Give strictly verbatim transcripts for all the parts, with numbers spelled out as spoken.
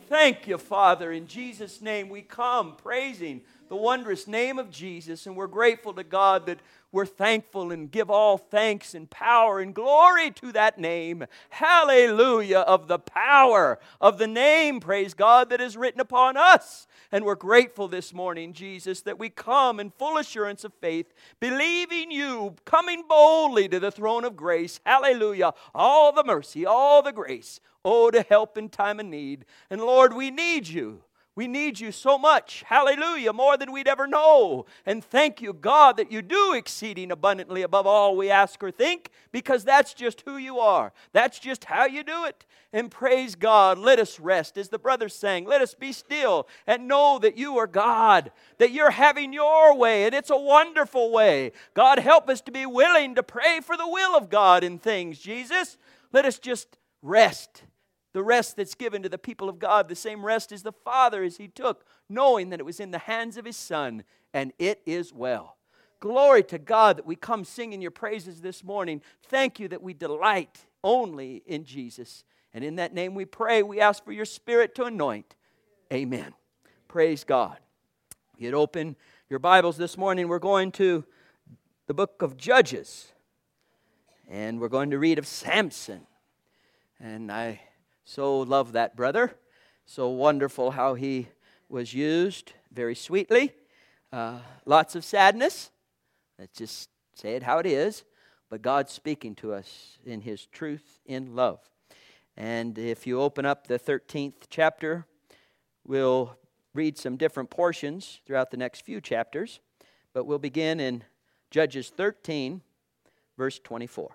Thank you, Father. In Jesus' name we come praising the wondrous name of Jesus, and we're grateful to God that we're thankful and give all thanks and power and glory to that name. Hallelujah, of the power of the name, praise God, that is written upon us. And we're grateful this morning, Jesus, that we come in full assurance of faith, believing you, coming boldly to the throne of grace. Hallelujah, all the mercy, all the grace, oh, to help in time of need. And Lord, we need you. We need you so much, hallelujah, more than we'd ever know. And thank you, God, that you do exceeding abundantly above all we ask or think, because that's just who you are. That's just how you do it. And praise God, let us rest. As the brothers sang, let us be still and know that you are God, that you're having your way, and it's a wonderful way. God, help us to be willing to pray for the will of God in things, Jesus. Let us just rest. The rest that's given to the people of God, the same rest as the Father as He took, knowing that it was in the hands of His Son, and it is well. Glory to God that we come singing your praises this morning. Thank you that we delight only in Jesus. And in that name we pray, we ask for your Spirit to anoint. Amen. Praise God. You'd open your Bibles this morning. We're going to the book of Judges. And we're going to read of Samson. And I so love that brother. So wonderful how he was used very sweetly. Uh, lots of sadness. Let's just say it how it is. But God's speaking to us in His truth in love. And if you open up the thirteenth chapter, we'll read some different portions throughout the next few chapters. But we'll begin in Judges thirteen, verse twenty-four.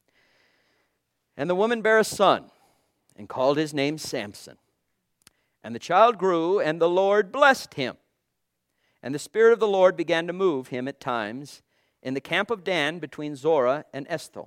And the woman bare a son, and called his name Samson. And the child grew, and the Lord blessed him. And the Spirit of the Lord began to move him at times in the camp of Dan between Zorah and Eshtaol.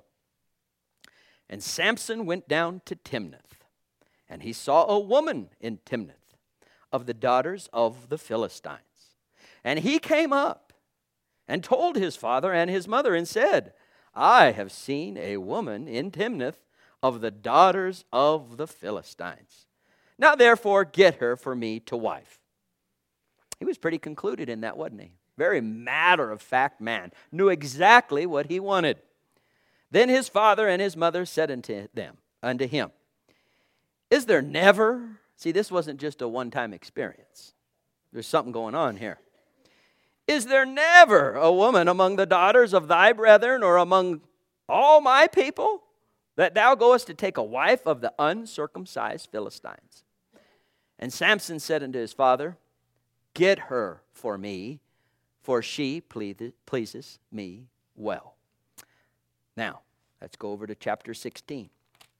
And Samson went down to Timnath, and he saw a woman in Timnath of the daughters of the Philistines. And he came up and told his father and his mother and said, I have seen a woman in Timnath of the daughters of the Philistines. Now therefore get her for me to wife. He was pretty concluded in that, wasn't he? Very matter-of-fact man. Knew exactly what he wanted. Then his father and his mother said unto them, unto him, Is there never... See, this wasn't just a one-time experience. There's something going on here. Is there never a woman among the daughters of thy brethren or among all my people, that thou goest to take a wife of the uncircumcised Philistines? And Samson said unto his father, Get her for me, for she pleases me well. Now, let's go over to chapter sixteen.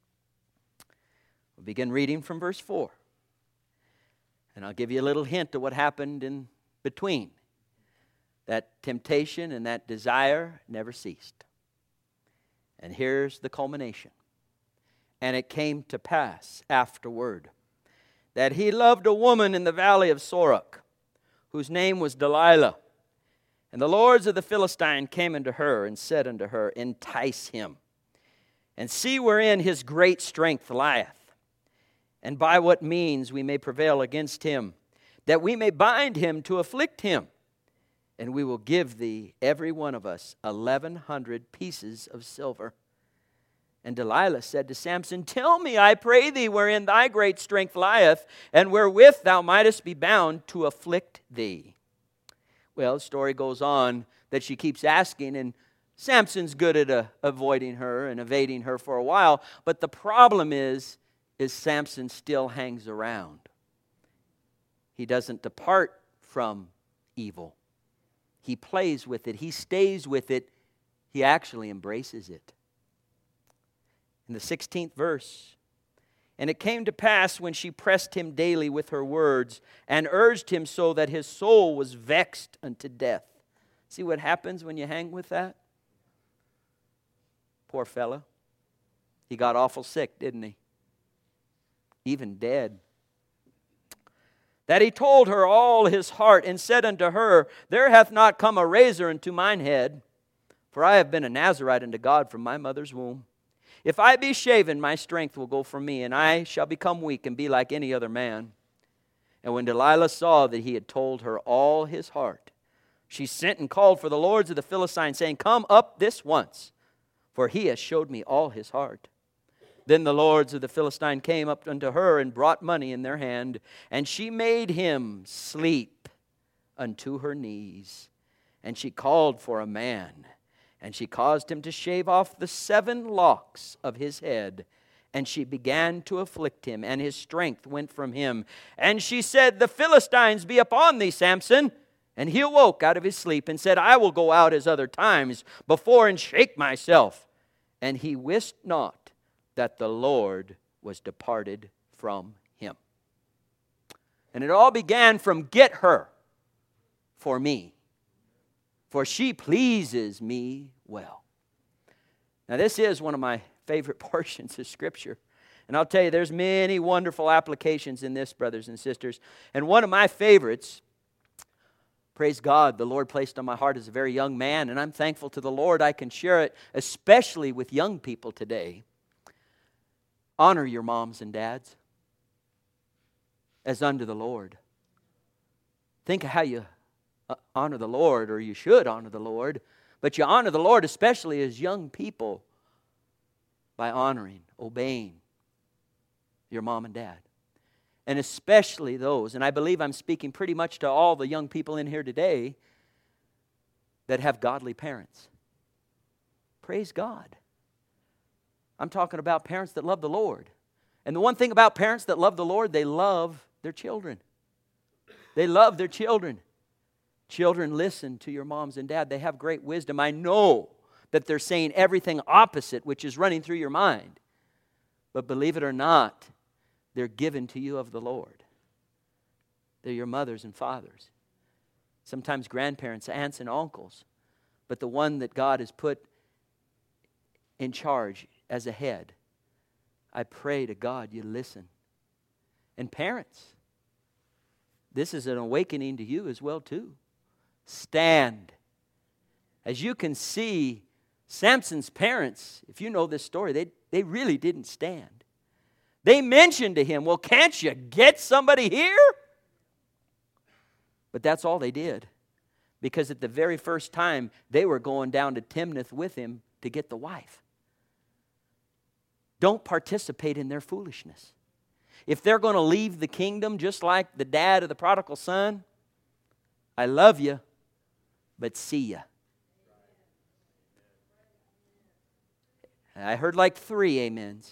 We'll begin reading from verse four. And I'll give you a little hint of what happened in between. That temptation and that desire never ceased. And here's the culmination. And it came to pass afterward that he loved a woman in the valley of Sorek, whose name was Delilah. And the lords of the Philistine came unto her and said unto her, Entice him, and see wherein his great strength lieth, and by what means we may prevail against him, that we may bind him to afflict him. And we will give thee, every one of us, eleven hundred pieces of silver. And Delilah said to Samson, Tell me, I pray thee, wherein thy great strength lieth, and wherewith thou mightest be bound to afflict thee. Well, the story goes on that she keeps asking, and Samson's good at uh, avoiding her and evading her for a while. But the problem is, is Samson still hangs around. He doesn't depart from evil. He plays with it. He stays with it. He actually embraces it. In the sixteenth verse, And it came to pass when she pressed him daily with her words and urged him so that his soul was vexed unto death. See what happens when you hang with that? Poor fella. He got awful sick, didn't he? Even dead. That he told her all his heart, and said unto her, There hath not come a razor into mine head, for I have been a Nazarite unto God from my mother's womb. If I be shaven, my strength will go from me, and I shall become weak and be like any other man. And when Delilah saw that he had told her all his heart, she sent and called for the lords of the Philistines, saying, Come up this once, for he has showed me all his heart. Then the lords of the Philistine came up unto her and brought money in their hand, and she made him sleep unto her knees. And she called for a man, and she caused him to shave off the seven locks of his head. And she began to afflict him, and his strength went from him. And she said, The Philistines be upon thee, Samson. And he awoke out of his sleep and said, I will go out as other times before and shake myself. And he wist not that the Lord was departed from him. And it all began from get her for me, for she pleases me well. Now this is one of my favorite portions of Scripture. And I'll tell you, there's many wonderful applications in this, brothers and sisters. And one of my favorites, praise God, the Lord placed on my heart as a very young man, and I'm thankful to the Lord I can share it, especially with young people today. Honor your moms and dads as unto the Lord. Think of how you honor the Lord, or you should honor the Lord, but you honor the Lord especially as young people by honoring, obeying your mom and dad. And especially those, and I believe I'm speaking pretty much to all the young people in here today that have godly parents. Praise God. I'm talking about parents that love the Lord. And the one thing about parents that love the Lord, they love their children. They love their children. Children, listen to your moms and dad. They have great wisdom. I know that they're saying everything opposite, which is running through your mind. But believe it or not, they're given to you of the Lord. They're your mothers and fathers. Sometimes grandparents, aunts and uncles. But the one that God has put in charge as a head, I pray to God you listen. And parents, this is an awakening to you as well too. Stand. As you can see, Samson's parents, if you know this story, they, they really didn't stand. They mentioned to him, well, can't you get somebody here? But that's all they did. Because at the very first time, they were going down to Timnath with him to get the wife. Don't participate in their foolishness. If they're going to leave the kingdom just like the dad of the prodigal son, I love you, but see ya. I heard like three amens.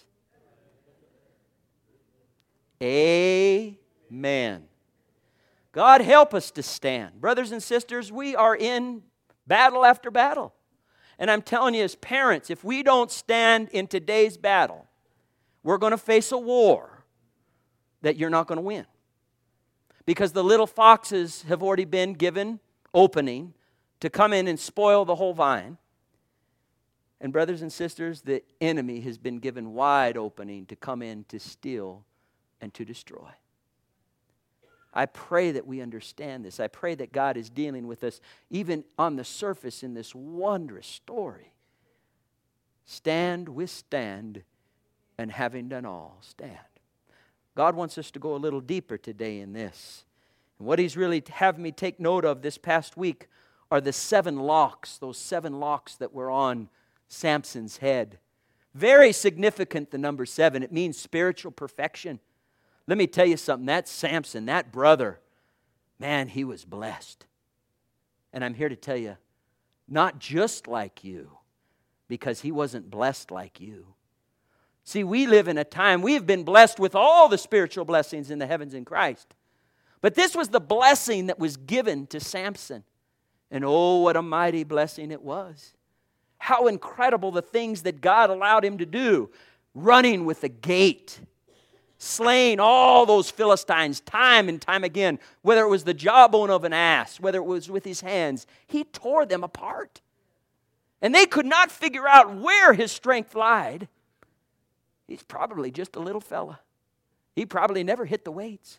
Amen. God help us to stand. Brothers and sisters, we are in battle after battle. And I'm telling you as parents, if we don't stand in today's battle, we're going to face a war that you're not going to win. Because the little foxes have already been given opening to come in and spoil the whole vine. And brothers and sisters, the enemy has been given wide opening to come in to steal and to destroy. I pray that we understand this. I pray that God is dealing with us even on the surface in this wondrous story. Stand, withstand, and having done all, stand. God wants us to go a little deeper today in this. And what He's really having me take note of this past week are the seven locks, those seven locks that were on Samson's head. Very significant, the number seven. It means spiritual perfection. Let me tell you something. That Samson, that brother, man, he was blessed. And I'm here to tell you, not just like you, because he wasn't blessed like you. See, we live in a time, we have been blessed with all the spiritual blessings in the heavens in Christ. But this was the blessing that was given to Samson. And oh, what a mighty blessing it was. How incredible the things that God allowed him to do. Running with a gait. Slaying all those Philistines time and time again. Whether it was the jawbone of an ass, whether it was with his hands. He tore them apart. And they could not figure out where his strength lied. He's probably just a little fella. He probably never hit the weights.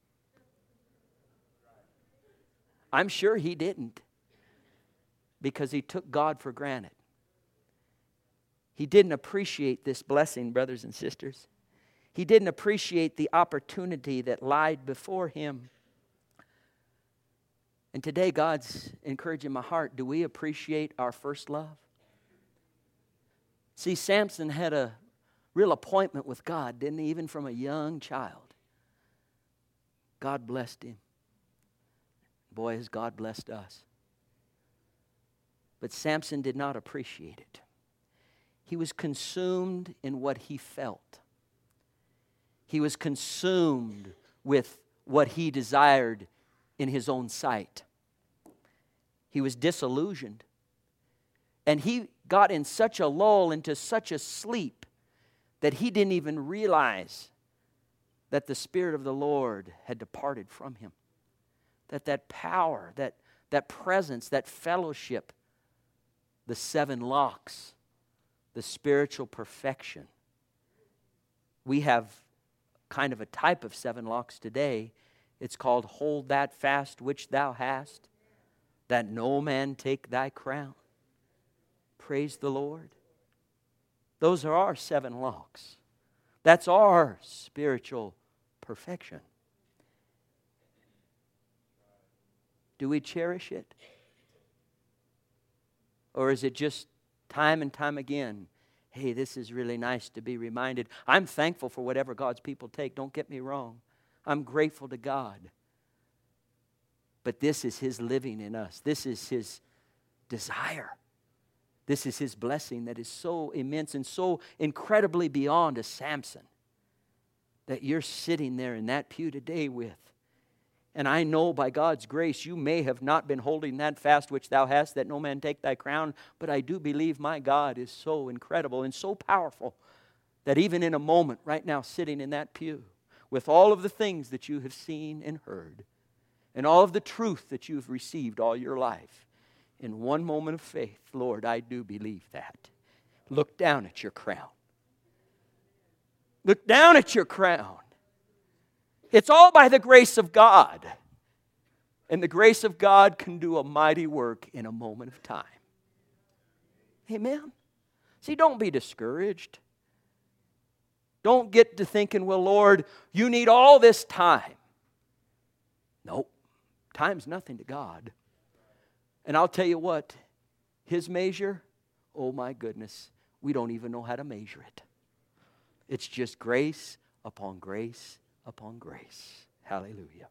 I'm sure he didn't. Because he took God for granted. He didn't appreciate this blessing, brothers and sisters. He didn't appreciate the opportunity that lied before him. And today God's encouraging my heart. Do we appreciate our first love? See, Samson had a real appointment with God, didn't he? Even from a young child. God blessed him. Boy, has God blessed us. But Samson did not appreciate it. He was consumed in what he felt. He was consumed with what he desired in his own sight. He was disillusioned. And he got in such a lull, into such a sleep, that he didn't even realize that the Spirit of the Lord had departed from him. That that power, that, that presence, that fellowship, the seven locks, the spiritual perfection. We have kind of a type of seven locks today. It's called hold that fast which thou hast, that no man take thy crown. Praise the Lord. Those are our seven locks. That's our spiritual perfection. Do we cherish it? Or is it just time and time again, hey, this is really nice to be reminded. I'm thankful for whatever God's people take. Don't get me wrong. I'm grateful to God. But this is His living in us. This is His desire. This is His blessing that is so immense and so incredibly beyond a Samson that you're sitting there in that pew today with. And I know by God's grace you may have not been holding that fast which thou hast, that no man take thy crown, but I do believe my God is so incredible and so powerful that even in a moment right now sitting in that pew with all of the things that you have seen and heard and all of the truth that you've received all your life, in one moment of faith, Lord, I do believe that. Look down at your crown. Look down at your crown. It's all by the grace of God. And the grace of God can do a mighty work in a moment of time. Amen. See, don't be discouraged. Don't get to thinking, well, Lord, you need all this time. Nope. Time's nothing to God. And I'll tell you what, His measure, oh my goodness, we don't even know how to measure it. It's just grace upon grace upon grace. Hallelujah.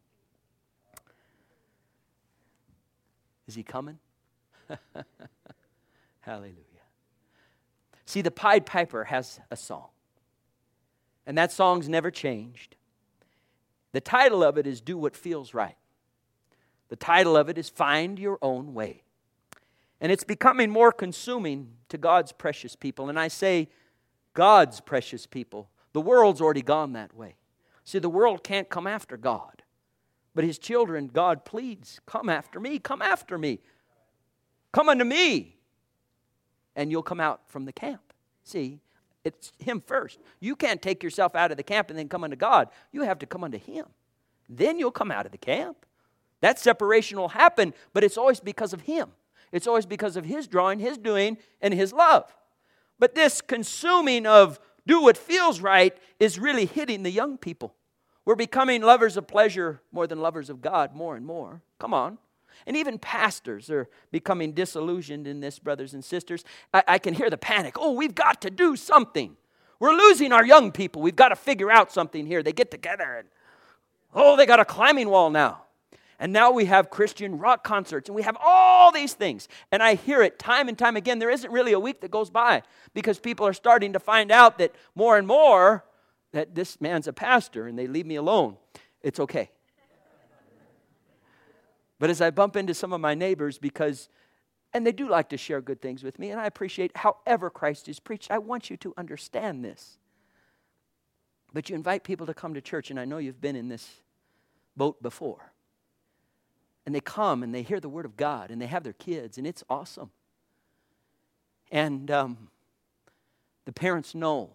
Is He coming? Hallelujah. See, the Pied Piper has a song. And that song's never changed. The title of it is Do What Feels Right. The title of it is Find Your Own Way. And it's becoming more consuming to God's precious people. And I say God's precious people. The world's already gone that way. See, the world can't come after God. But His children, God pleads, come after me, come after me. Come unto me. And you'll come out from the camp. See, it's Him first. You can't take yourself out of the camp and then come unto God. You have to come unto Him. Then you'll come out of the camp. That separation will happen, but it's always because of Him. It's always because of His drawing, His doing, and His love. But this consuming of do what feels right is really hitting the young people. We're becoming lovers of pleasure more than lovers of God more and more. Come on. And even pastors are becoming disillusioned in this, brothers and sisters. I, I can hear the panic. Oh, we've got to do something. We're losing our young people. We've got to figure out something here. They get together and, oh, they got a climbing wall now. And now we have Christian rock concerts, and we have all these things. And I hear it time and time again. There isn't really a week that goes by because people are starting to find out that more and more that this man's a pastor and they leave me alone. It's okay. But as I bump into some of my neighbors because, and they do like to share good things with me, and I appreciate however Christ is preached. I want you to understand this. But you invite people to come to church, and I know you've been in this boat before. And they come and they hear the Word of God and they have their kids and it's awesome. And um, the parents know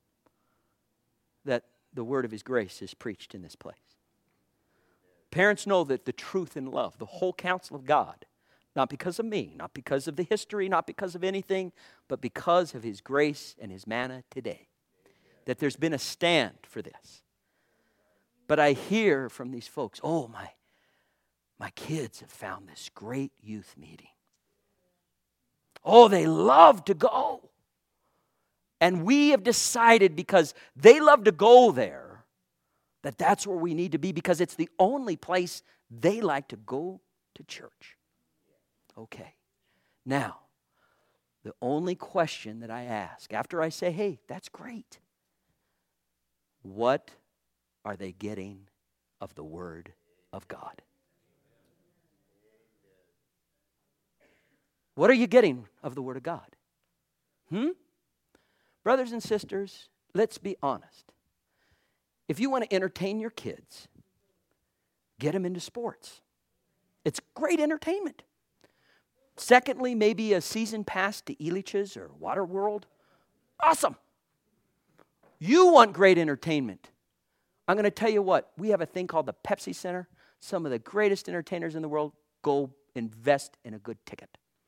that the Word of His grace is preached in this place. Parents know that the truth and love, the whole counsel of God, not because of me, not because of the history, not because of anything, but because of His grace and His manna today. that there's been a stand for this. But I hear from these folks, oh, my, my kids have found this great youth meeting. Oh, they love to go. And we have decided, because they love to go there, that that's where we need to be, because it's the only place they like to go to church. Okay. Now, the only question that I ask after I say, hey, that's great, what are they getting of the Word of God? What are you getting of the Word of God? Hmm? Brothers and sisters, let's be honest. If you want to entertain your kids, get them into sports. It's great entertainment. Secondly, maybe a season pass to Elitch's or Waterworld. Awesome. You want great entertainment. I'm going to tell you what, we have a thing called the Pepsi Center. Some of the greatest entertainers in the world go invest in a good ticket.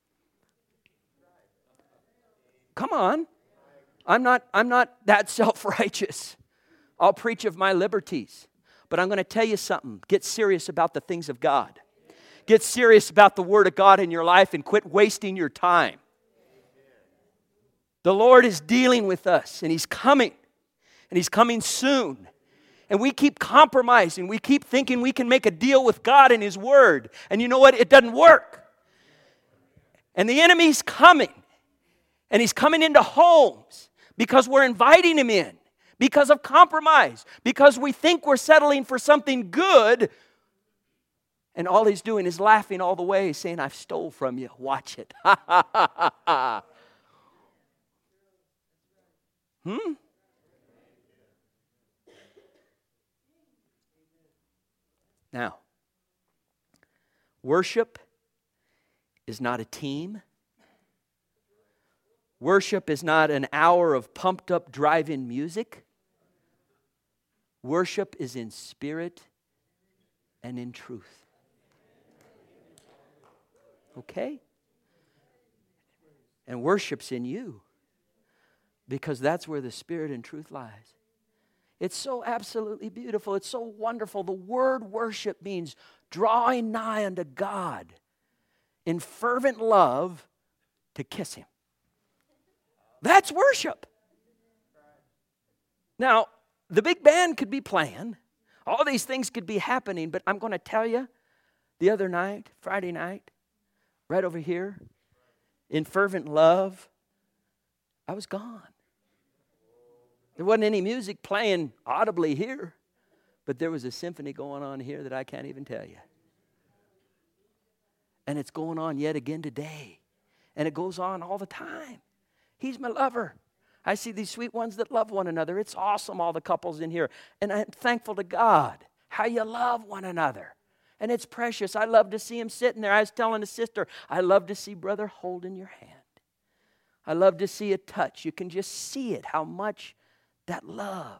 Come on. I'm not, I'm not that self-righteous. I'll preach of my liberties. But I'm going to tell you something. Get serious about the things of God. Get serious about the Word of God in your life and quit wasting your time. The Lord is dealing with us, and He's coming. And He's coming soon. And we keep compromising. We keep thinking we can make a deal with God and His Word. And you know what? It doesn't work. And the enemy's coming. And he's coming into homes because we're inviting him in. Because of compromise. Because we think we're settling for something good. And all he's doing is laughing all the way, saying, I've stole from you. Watch it. Hmm? Now, worship is not a team. Worship is not an hour of pumped-up drive-in music. Worship is in spirit and in truth. Okay? And worship's in you, because that's where the spirit and truth lies. It's so absolutely beautiful. It's so wonderful. The word worship means drawing nigh unto God in fervent love to kiss Him. That's worship. Now, the big band could be playing. All these things could be happening, but I'm going to tell you, the other night, Friday night, right over here, in fervent love, I was gone. There wasn't any music playing audibly here, but there was a symphony going on here that I can't even tell you. And it's going on yet again today. And it goes on all the time. He's my lover. I see these sweet ones that love one another. It's awesome, all the couples in here. And I'm thankful to God how you love one another. And it's precious. I love to see him sitting there. I was telling a sister, I love to see brother holding your hand. I love to see a touch. You can just see it, how much that love.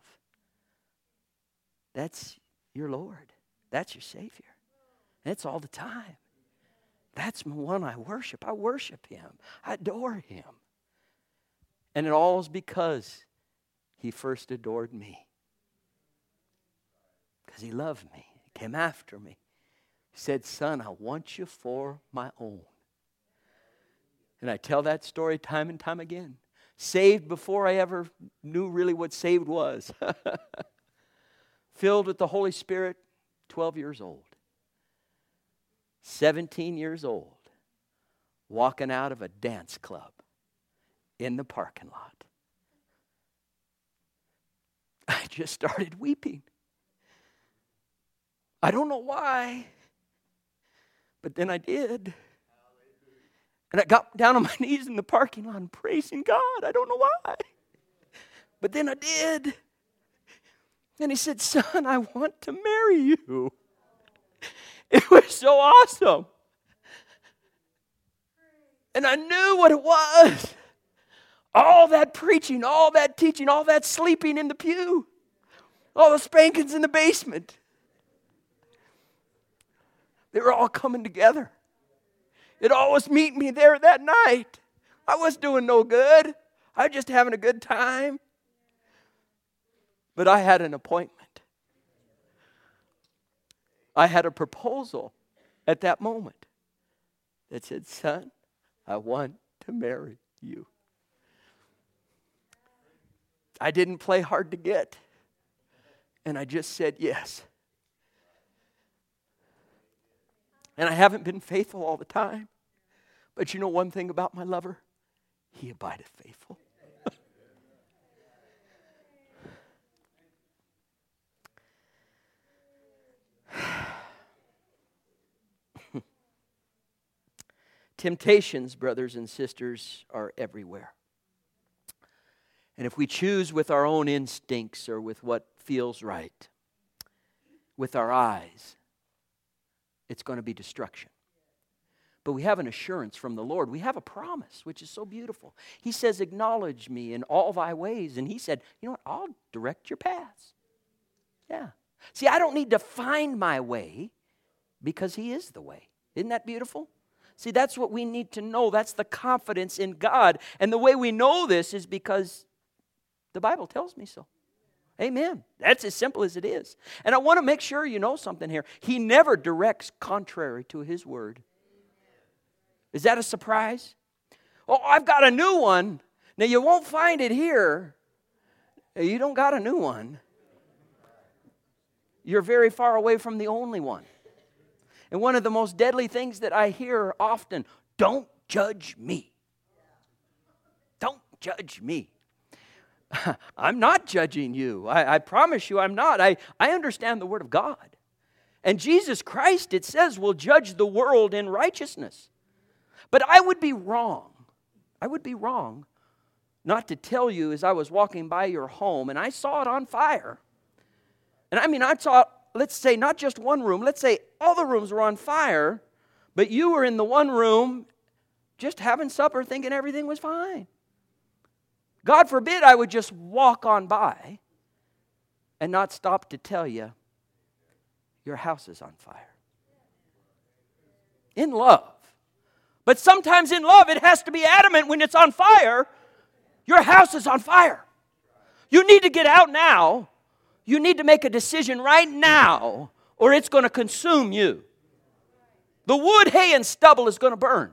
That's your Lord. That's your Savior. And it's all the time. That's the one I worship. I worship Him. I adore Him. And it all is because He first adored me. Because He loved me. He came after me. He said, son, I want you for my own. And I tell that story time and time again. Saved before I ever knew really what saved was. Filled with the Holy Spirit, twelve years old. seventeen years old. Walking out of a dance club in the parking lot. I just started weeping. I don't know why, but then I did. And I got down on my knees in the parking lot and praising God. I don't know why. But then I did. And He said, son, I want to marry you. It was so awesome. And I knew what it was. All that preaching, all that teaching, all that sleeping in the pew. All the spankings in the basement. They were all coming together. It always meet me there that night. I was doing no good. I was just having a good time. But I had an appointment. I had a proposal at that moment that said, son, I want to marry you. I didn't play hard to get. And I just said yes. And I haven't been faithful all the time. But you know one thing about my lover? He abideth faithful. Temptations, brothers and sisters, are everywhere. And if we choose with our own instincts or with what feels right, with our eyes, it's going to be destruction. But we have an assurance from the Lord. We have a promise, which is so beautiful. He says, acknowledge me in all thy ways. And he said, you know what, I'll direct your paths. Yeah. See, I don't need to find my way because he is the way. Isn't that beautiful? See, that's what we need to know. That's the confidence in God. And the way we know this is because the Bible tells me so. Amen. That's as simple as it is. And I want to make sure you know something here. He never directs contrary to his word. Is that a surprise? Oh, I've got a new one. Now, you won't find it here. You don't got a new one. You're very far away from the only one. And one of the most deadly things that I hear often, don't judge me. Don't judge me. I'm not judging you. I, I promise you I'm not. I, I understand the Word of God. And Jesus Christ, it says, will judge the world in righteousness. But I would be wrong. I would be wrong not to tell you as I was walking by your home and I saw it on fire. And I mean, I saw, let's say, not just one room. Let's say all the rooms were on fire, but you were in the one room just having supper thinking everything was fine. God forbid I would just walk on by and not stop to tell you your house is on fire. In love. But sometimes in love it has to be adamant when it's on fire. Your house is on fire. You need to get out now. You need to make a decision right now or it's going to consume you. The wood, hay, and stubble is going to burn.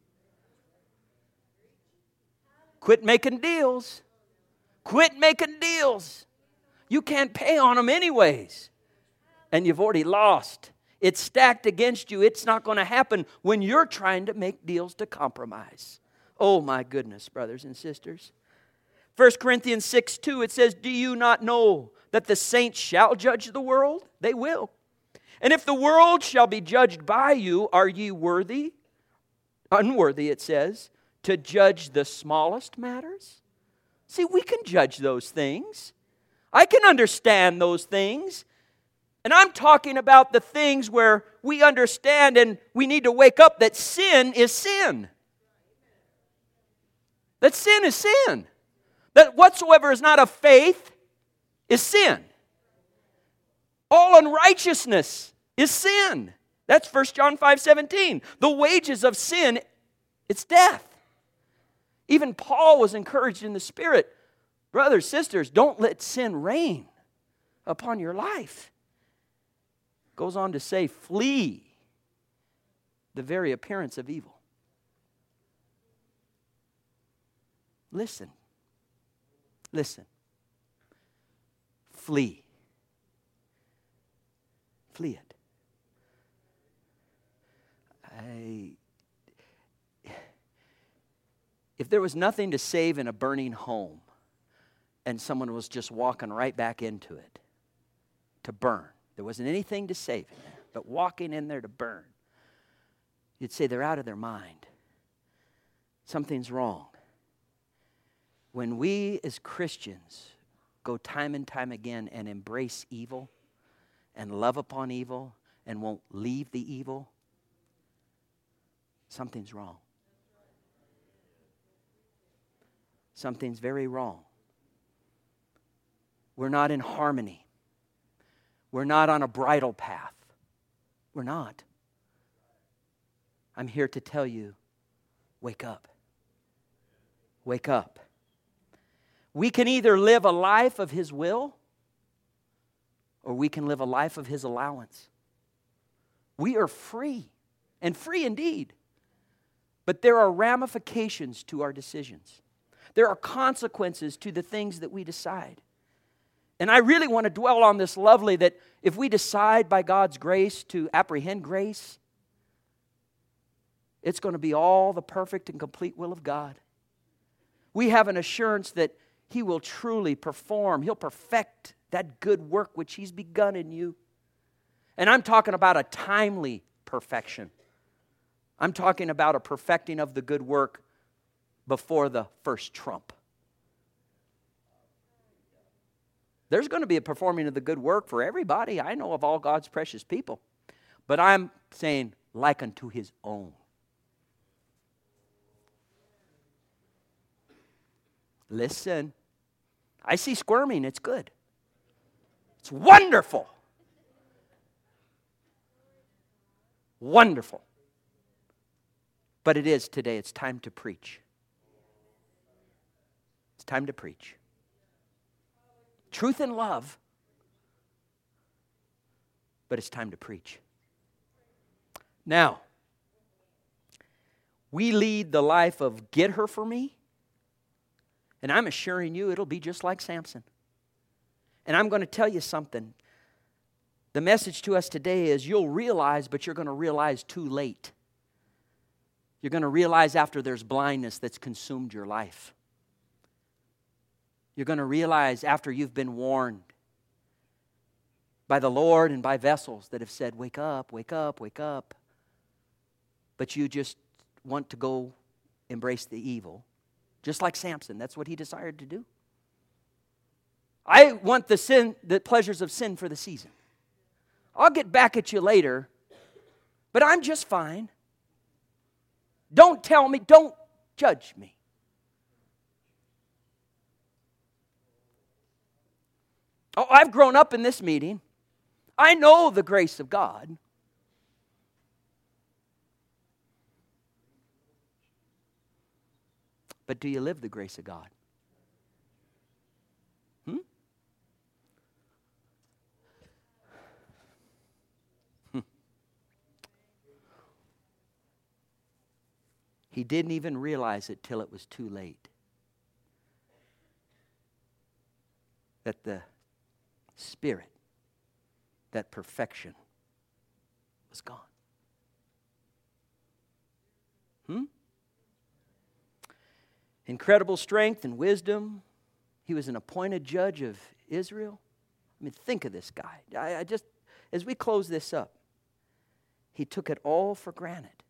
Quit making deals. Quit making deals. You can't pay on them anyways. And you've already lost. It's stacked against you. It's not going to happen when you're trying to make deals to compromise. Oh my goodness, brothers and sisters. First Corinthians six two, it says, do you not know that the saints shall judge the world? They will. And if the world shall be judged by you, are ye worthy? Unworthy, it says, to judge the smallest matters? See, we can judge those things. I can understand those things. And I'm talking about the things where we understand and we need to wake up that sin is sin. That sin is sin. That whatsoever is not of faith is sin. All unrighteousness is sin. That's First John five seventeen. The wages of sin, it's death. Even Paul was encouraged in the Spirit. Brothers, sisters, don't let sin reign upon your life. Goes on to say, flee the very appearance of evil. Listen. Listen. Flee. Flee it. I, if there was nothing to save in a burning home and someone was just walking right back into it to burn, there wasn't anything to save in there, but walking in there to burn, you'd say they're out of their mind. Something's wrong. When we as Christians go time and time again and embrace evil and love upon evil and won't leave the evil, something's wrong. Something's very wrong. We're not in harmony. We're not on a bridle path. We're not. I'm here to tell you, wake up. Wake up. We can either live a life of His will or we can live a life of His allowance. We are free, and free indeed. But there are ramifications to our decisions. There are consequences to the things that we decide. And I really want to dwell on this lovely, that if we decide by God's grace to apprehend grace, it's going to be all the perfect and complete will of God. We have an assurance that He will truly perform. He'll perfect that good work which He's begun in you. And I'm talking about a timely perfection. I'm talking about a perfecting of the good work before the first trump. There's going to be a performing of the good work for everybody. I know of all God's precious people. But I'm saying, like unto His own. Listen. I see squirming. It's good. It's wonderful. Wonderful. But it is today. It's time to preach. It's time to preach. Truth and love. But it's time to preach. Now, we lead the life of get her for me. And I'm assuring you it'll be just like Samson. And I'm going to tell you something. The message to us today is you'll realize, but you're going to realize too late. You're going to realize after there's blindness that's consumed your life. You're going to realize after you've been warned by the Lord and by vessels that have said, wake up, wake up, wake up. But you just want to go embrace the evil. Just like Samson, that's what he desired to do. I want the sin, the pleasures of sin for the season. I'll get back at you later, but I'm just fine. Don't tell me, don't judge me. Oh, I've grown up in this meeting. I know the grace of God. But do you live the grace of God? Hmm? Hmm. He didn't even realize it till it was too late. That the Spirit, that perfection was gone. Hmm? Incredible strength and wisdom. He was an appointed judge of Israel. I mean, think of this guy. I, I just, as we close this up, he took it all for granted.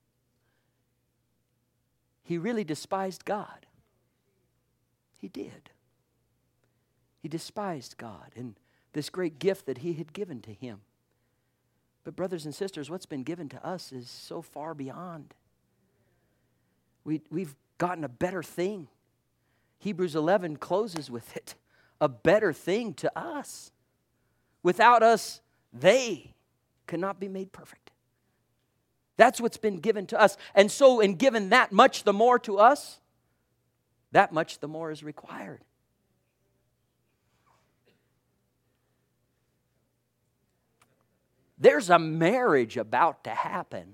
He really despised God. He did. He despised God and this great gift that He had given to him. But brothers and sisters, what's been given to us is so far beyond. We, we've gotten a better thing. Hebrews eleven closes with it. A better thing to us. Without us, they cannot be made perfect. That's what's been given to us. And so in giving that much the more to us, that much the more is required. There's a marriage about to happen.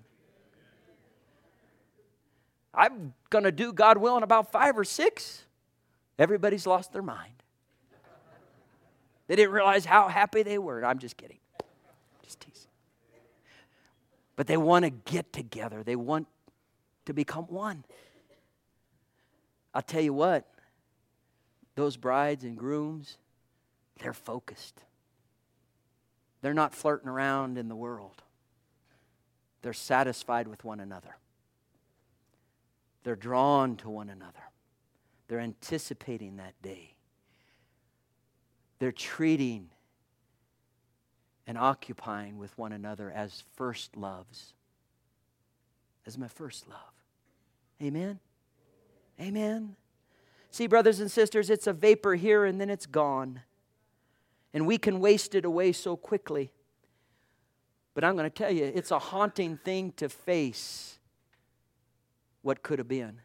I'm going to do, God willing, about five or six. Everybody's lost their mind. They didn't realize how happy they were. I'm just kidding. Just teasing. But they want to get together. They want to become one. I'll tell you what. Those brides and grooms, they're focused. They're not flirting around in the world. They're satisfied with one another. They're drawn to one another. They're anticipating that day. They're treating and occupying with one another as first loves. As my first love. Amen? Amen? See, brothers and sisters, it's a vapor here and then it's gone. And we can waste it away so quickly. But I'm going to tell you, it's a haunting thing to face what could have been.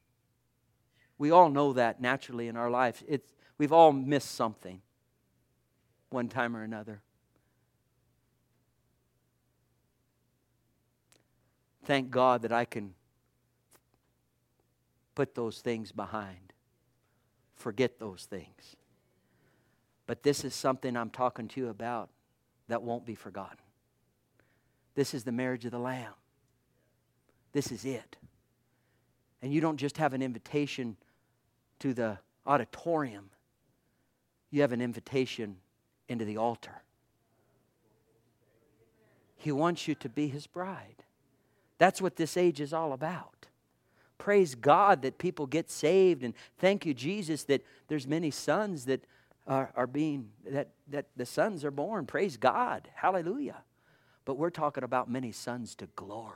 We all know that naturally in our life. It's, we've all missed something. one time or another. Thank God that I can put those things behind. Forget those things. But this is something I'm talking to you about that won't be forgotten. This is the marriage of the Lamb. This is it. And you don't just have an invitation to the auditorium. You have an invitation into the altar. He wants you to be His bride. That's what this age is all about. Praise God that people get saved, and thank you, Jesus, that there's many sons that are, are being, that, that the sons are born. Praise God. Hallelujah. But we're talking about many sons to glory.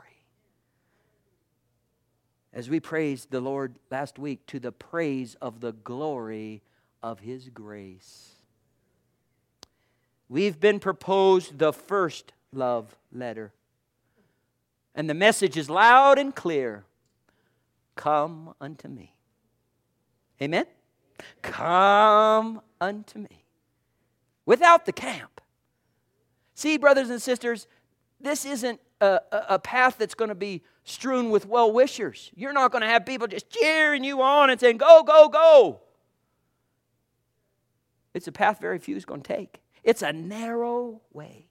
As we praised the Lord last week, to the praise of the glory of His grace. We've been proposed the first love letter. And the message is loud and clear. Come unto me. Amen? Come unto me. Without the camp. See, brothers and sisters, this isn't a, a, a path that's going to be strewn with well-wishers. You're not going to have people just cheering you on and saying, go, go, go. It's a path very few is going to take. It's a narrow way.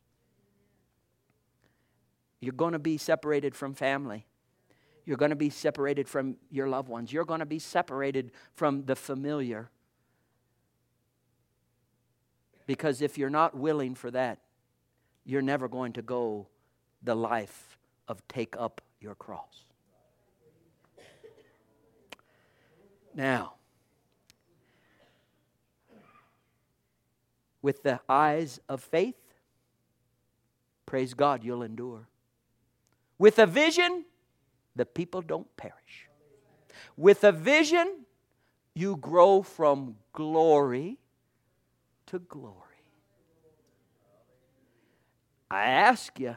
You're going to be separated from family. You're going to be separated from your loved ones. You're going to be separated from the familiar. Because if you're not willing for that, you're never going to go the life of take up your cross. Now, with the eyes of faith, praise God, you'll endure. With a vision, the people don't perish. With a vision, you grow from glory to glory. I ask you,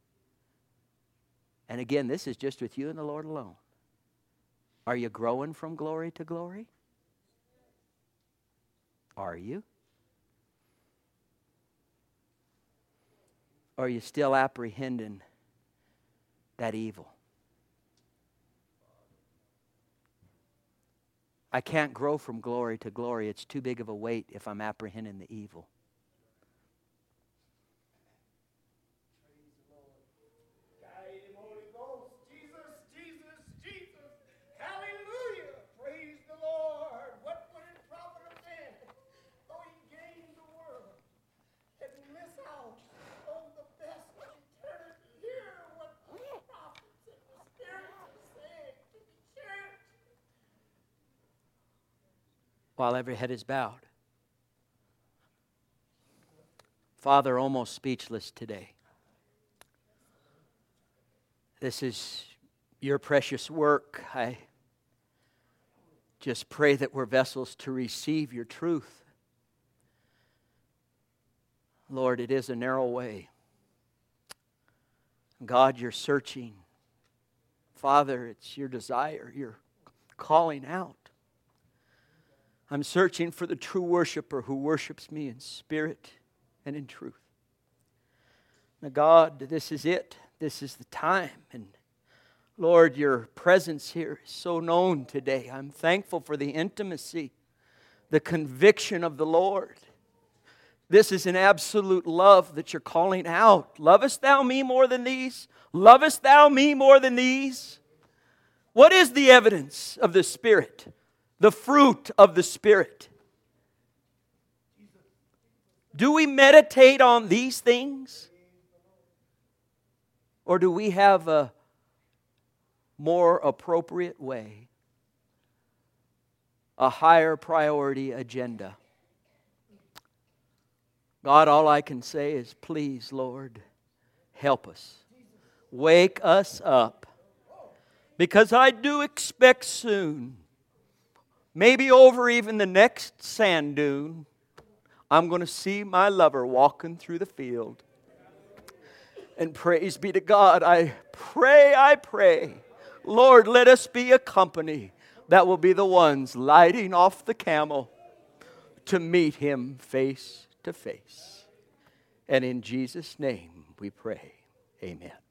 and again, this is just with you and the Lord alone. Are you growing from glory to glory? Are you? Or are you still apprehending that evil? I can't grow from glory to glory. It's too big of a weight if I'm apprehending the evil. While every head is bowed. Father, almost speechless today. This is your precious work. I just pray that we're vessels to receive your truth. Lord, it is a narrow way. God, you're searching. Father, it's your desire. You're calling out. I'm searching for the true worshiper who worships me in spirit and in truth. Now, God, this is it. This is the time. And Lord, your presence here is so known today. I'm thankful for the intimacy, the conviction of the Lord. This is an absolute love that you're calling out. Lovest thou me more than these? Lovest thou me more than these? What is the evidence of the Spirit? The fruit of the Spirit. Do we meditate on these things? Or do we have a more appropriate way, a higher priority agenda? God, all I can say is, please, Lord, help us. Wake us up. Because I do expect soon, maybe over even the next sand dune, I'm going to see my lover walking through the field. And praise be to God, I pray, I pray, Lord, let us be a company that will be the ones lighting off the camel to meet Him face to face. And in Jesus' name we pray. Amen.